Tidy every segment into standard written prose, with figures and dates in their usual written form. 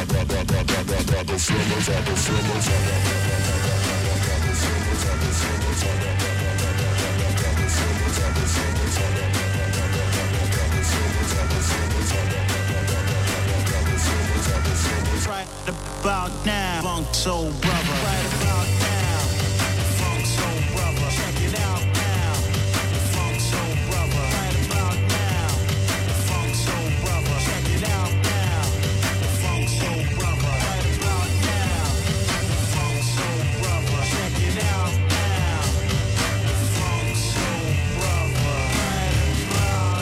Right about now, Funk Soul Brother. Right about now, Funk Soul Brother. Check it out now, Funk Soul Brother. Right about now, Funk Soul Brother. Check it out now, Funk Soul Brother. Right about now, Funk Soul Brother. Check it out now, Funk Soul Brother. Right about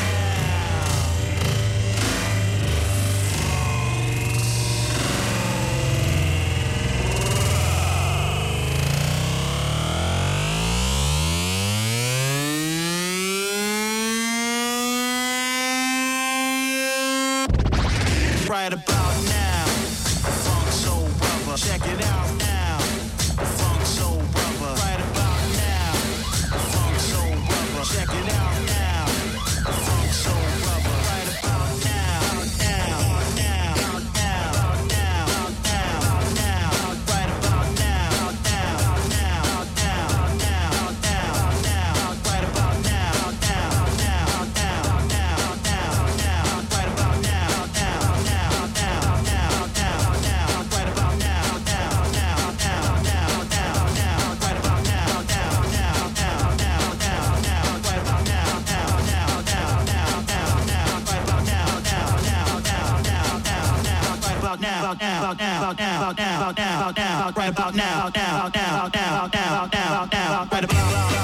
right about now, Funk Soul Brother. Check it out now, Funk Soul Brother. Right about now, Funk Soul Brother. Check it out now, Funk Soul Brother. Right about now, now, now, now, now, now, now. Right about now, now, now, now, now, now, now. Right about now, now, now, now, now, now, now. Right about now, now, now, now, now, now, now. Right about now, now, now, now, now, now, now. Right about now, now, now, now, now, now, now. Right about now, now, now, now, now, now, now. Right about now, now, now, now, now, now, now. Right about now, now, now, now, now, now, now. Right about now, now, now, now, now, now, now. Right about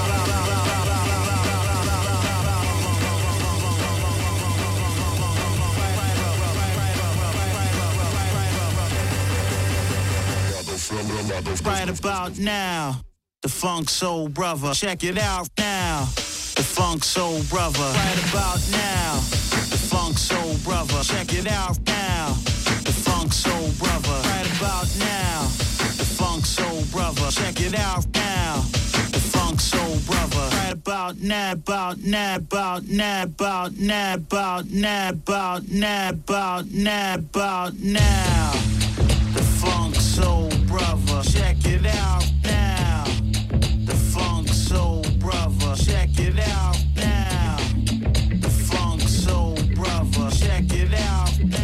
right about now, the Funk Soul Brother. Check it out now, the Funk Soul Brother. Right about now, the Funk Soul Brother. Check it out now, the Funk Soul Brother. Right about now, the Funk Soul Brother. Check it out now, the Funk Soul Brother. Right about now, about now, about now, about now, about now, about now, about now, about now. The Funk Soul Brother, check it out now. The Funk Soul Brother, check it out now. The Funk Soul Brother, check it out now.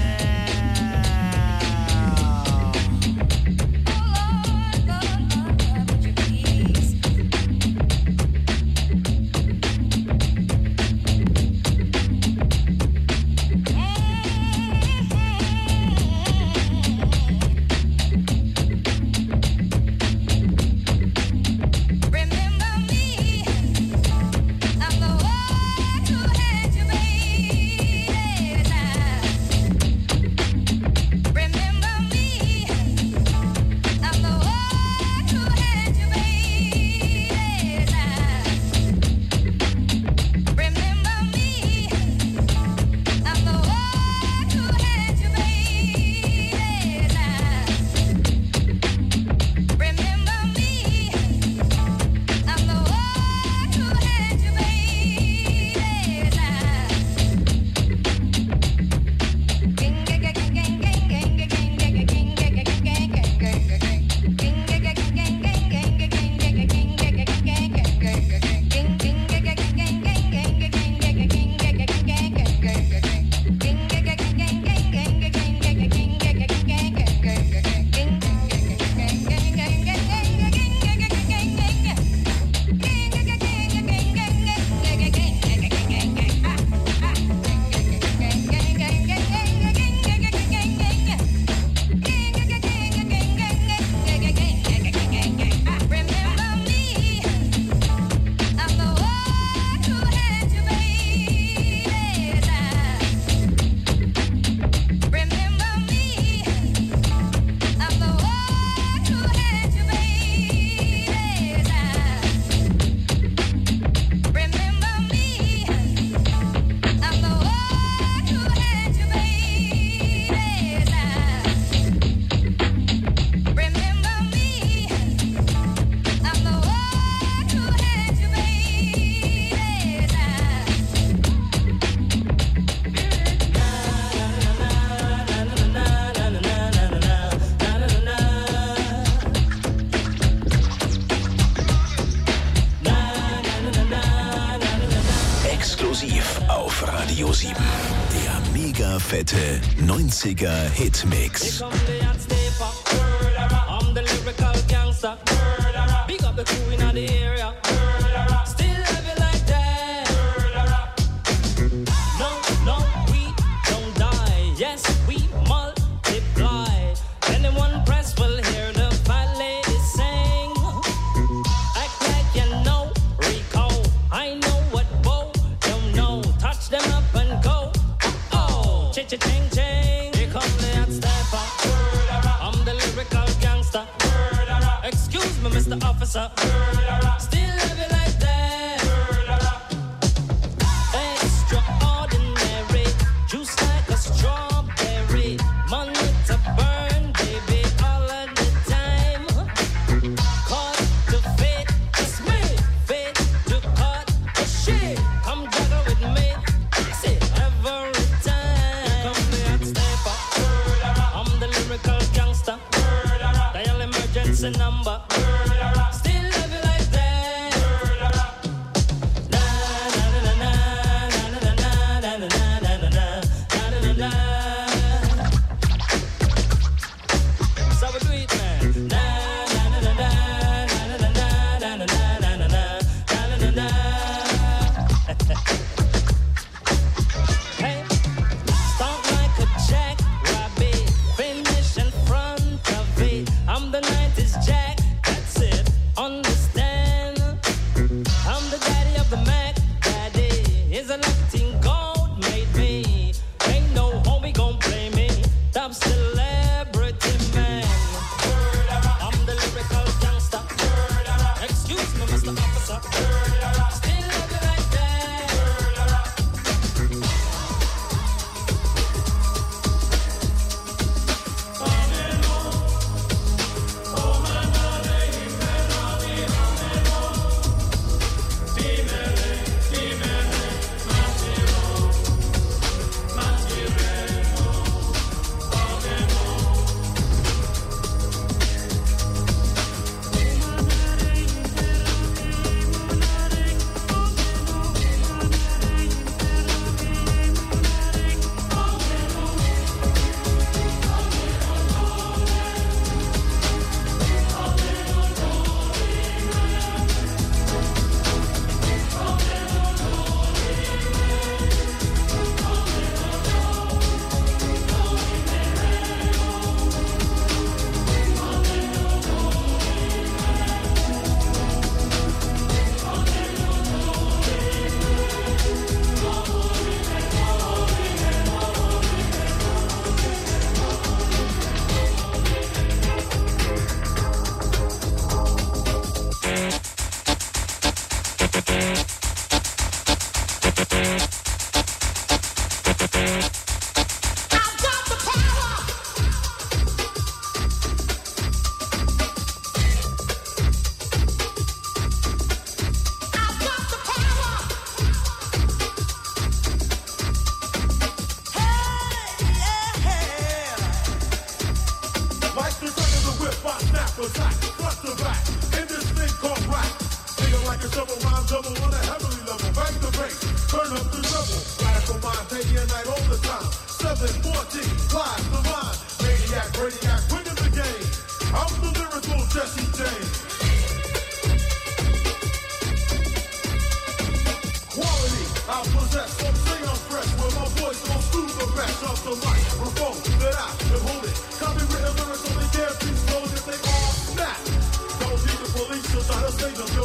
fette 90er Hitmix. I'm the lyrical gangster. Big up the crew in the area. Still love you like that. No, we don't die. Yes, we multiply. Anyone press will hear the fat lady sing. Act like you know, Rico. I know what Bo don't know. Touch them up and go. Oh, ching-ching. Here come the hot stepper. I'm the lyrical gangster. Excuse me, Mr. Officer. Still love you like that. Extraordinary. Juice like a strawberry. Money to burn, baby, all of the time. Cause to fit is me. Fit to cut the shit. Come juggle with me. See, every time. Come the hot stepper. I'm the lyrical gangster. Dial emergency number. Still love you like that. Na na na na na na na na na na na na na. So we do it, man. Na na na na na na na na na na na na. Hey, start like a jackrabbit, finish in front of it. I'm the 90s Jack, that's it. Understand? I'm the daddy of the Mac. Daddy is a Latin gold made me. Ain't no homie gon' play me. Top celebrity man. I'm the lyrical gangster. Excuse me, Mr. Officer. Still love you like that.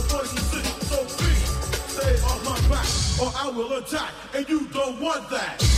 Or I will attack, and you don't want that.